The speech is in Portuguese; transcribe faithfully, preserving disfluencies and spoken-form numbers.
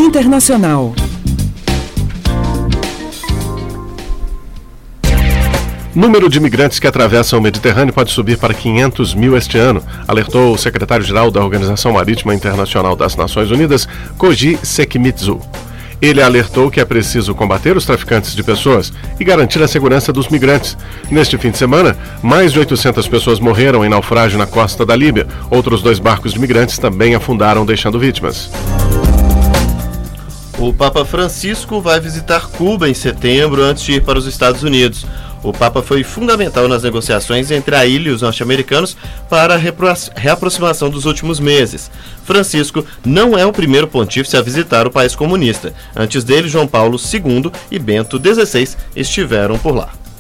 Internacional. Número de imigrantes que atravessam o Mediterrâneo pode subir para quinhentos mil este ano, alertou o secretário-geral da Organização Marítima Internacional das Nações Unidas, Koji Sekimitsu. Ele alertou que é preciso combater os traficantes de pessoas e garantir a segurança dos migrantes. Neste fim de semana, mais de oitocentas pessoas morreram em naufrágio na costa da Líbia. Outros dois barcos de migrantes também afundaram, deixando vítimas. O Papa Francisco vai visitar Cuba em setembro antes de ir para os Estados Unidos. O Papa foi fundamental nas negociações entre a ilha e os norte-americanos para a reaproximação dos últimos meses. Francisco não é o primeiro pontífice a visitar o país comunista. Antes dele, João Paulo segundo e Bento dezesseis estiveram por lá.